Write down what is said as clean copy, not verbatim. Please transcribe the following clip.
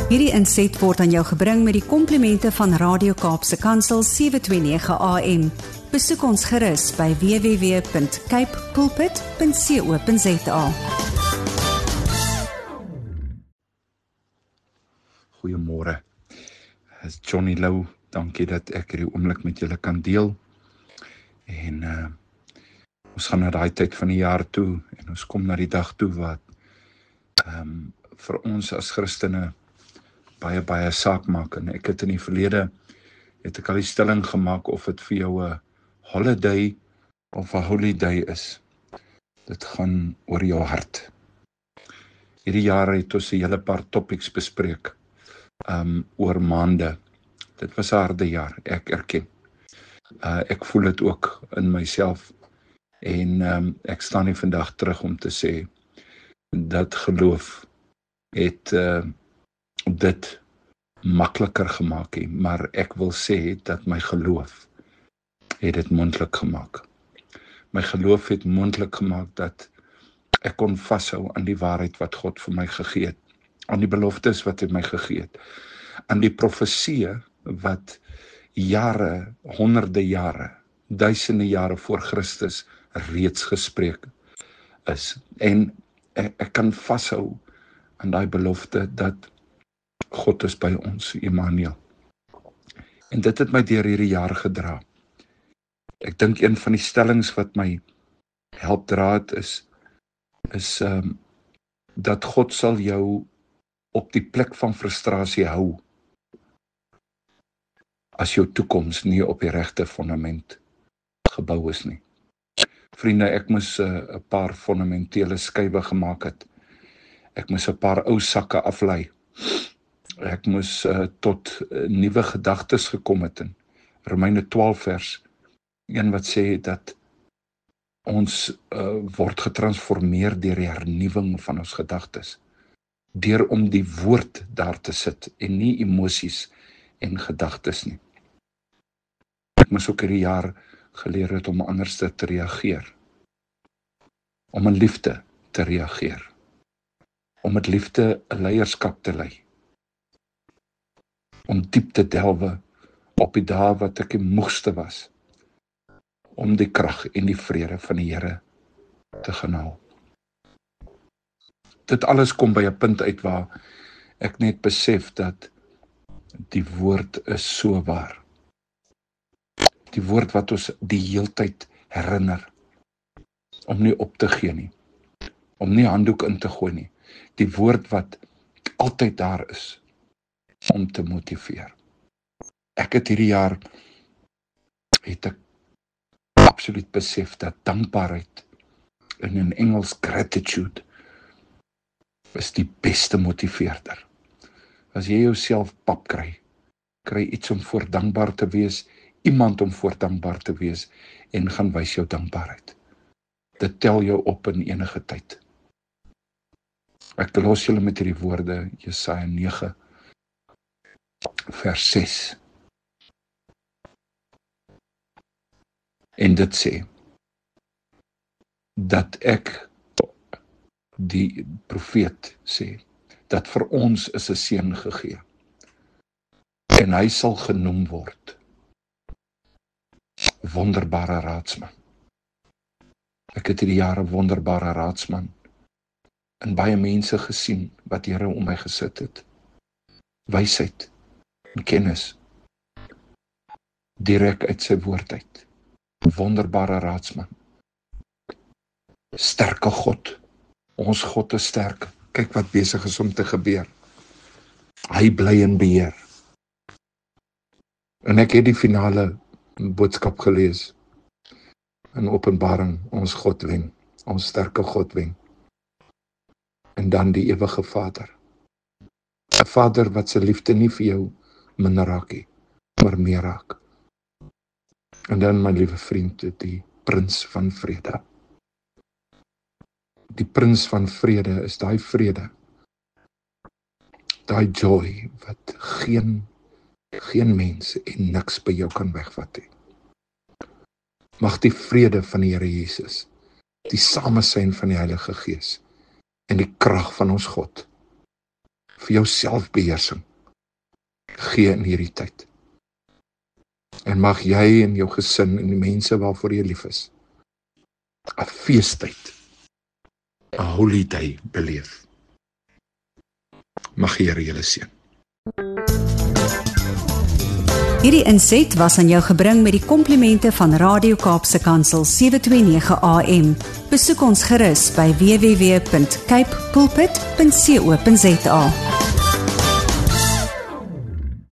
Hierdie inset word aan jou gebring met die komplimente van Radio Kaapse Kansel 729 AM. Besoek ons gerus by www.cape pulpit.co.za. Goeiemôre. Is Johnny Lou, dankie dat ek hierdie oomblik met julle kan deel. En ons gaan na daai tyd van die jaar toe en ons kom na die dag toe wat vir ons as Christene baie saak maak. En ek het in die verlede het ek al die stelling gemaak of dit vir jou 'n holiday of 'n holiday is. Dit gaan oor jou hart. Hierdie jaar het ons 'n hele paar topics bespreek oor maande. Dit was 'n harde jaar, ek erken. Ek voel dit ook in myself en ek staan nie vandag terug om te sê dat geloof het dit makliker gemaak nie, maar ek wil sê dat my geloof het dit moontlik gemaak. My geloof het moontlik gemaak dat ek kon vashou aan die waarheid wat God vir my gegee het, aan die beloftes wat hy my gegee het, aan die profeseë wat jare, honderde jare, duisende jare voor Christus reeds gespreek is. En ek kan vashou aan daai belofte dat God is by ons, Immanuel. En dit het my deur hierdie jaar gedra. Ek dink een van die stellings wat my help dra het is dat God sal jou op die plek van frustrasie hou as jou toekoms nie op die regte fundament gebou is nie. Vriende, ek moes 'n paar fundamentele skuwe gemaak het. Ek moes 'n paar ou sakke aflei. Ek moes tot nuwe gedagtes gekom het in Romeine 12 vers 1 wat sê dat ons word getransformeer deur die hernuwing van ons gedagtes, deur om die woord daar te sit en nie emosies en gedagtes nie. Ek moes ook hierdie jaar geleer het om anders te reageer, om in liefde te reageer, om met liefde 'n leierskap te lei, om diep te delwe op die dae wat ek die moegste was, om die krag en die vrede van die Here te gaan haal. Dit alles kom by 'n punt uit waar ek net besef dat die woord is so waar. Die woord wat ons die heeltyd herinner, om nie op te gee nie, om nie handdoek in te gooi nie. Die woord wat altyd daar is, om te motiveer. Ek het hierdie jaar, het ek absoluut besef dat dankbaarheid, in Engels gratitude, is die beste motiveerder. As jy jouself pap kry iets om voor dankbaar te wees, iemand om voor dankbaar te wees, en gaan wys jou dankbaarheid. Dit tel jou op in enige tyd. Ek los julle met hierdie woorde, Jesaja 9, vers 6. En dit sê, dat ek, die profeet sê, dat vir ons is 'n seun gegee, en hy sal genoem word, wonderbare raadsman. Ek het hierdie jare wonderbare raadsman in baie mense gesien, wat Here om my gesit het. Wysheid en kennis, direk uit sy woord uit. Wonderbare raadsman. Sterke God. Ons God is sterk. Kyk wat besig is om te gebeur. Hy bly in beheer. En ek het die finale boodskap gelees in Openbaring, ons God wen, ons sterke God wen. En dan die ewige Vader. 'n Vader wat sy liefde nie vir jou minder raak nie, maar meer raak. En dan my liewe vriend, die Prins van Vrede. Die Prins van Vrede is daai vrede, daai joy wat geen mens en niks by jou kan wegvat nie. Mag die vrede van die Here Jesus, die samesyn van die Heilige Gees en die krag van ons God vir jou selfbeheersing gee in hierdie tyd. En mag jy en jou gesin en die mense waarvoor jy lief is 'n feestyd, 'n holiday beleef. Mag die Here julle seën. Hierdie inset was aan jou gebring met die komplimente van Radio Kaapse Kansel 729 AM. Besoek ons gerus by www.cape pulpit.co.za.